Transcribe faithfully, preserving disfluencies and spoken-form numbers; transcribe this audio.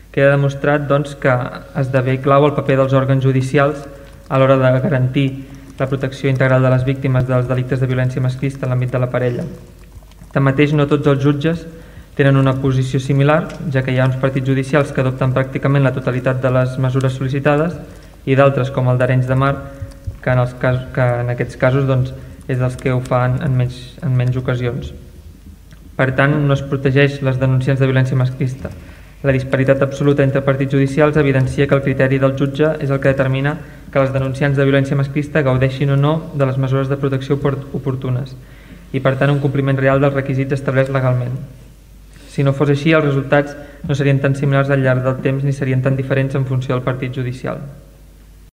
queda demostrat doncs, que esdevé clau el paper dels òrgans judicials a l'hora de garantir la protecció integral de les víctimes dels delictes de violència masclista en l'àmbit de la parella. Tanmateix, no tots els jutges tenen una posició similar, ja que hi ha uns partits judicials que adopten pràcticament la totalitat de les mesures sol·licitades i d'altres, com el d'Arenys de Mar, que en, els casos, que en aquests casos doncs, és dels que ho fan en menys, en menys ocasions. Per tant, no es protegeix les denunciants de violència masclista. La disparitat absoluta entre partits judicials evidencia que el criteri del jutge és el que determina que les denunciants de violència masclista gaudeixin o no de les mesures de protecció oportunes i, per tant, un compliment real dels requisits establerts legalment. Si no fos així, els resultats no serien tan similars al llarg del temps ni serien tan diferents en funció del partit judicial.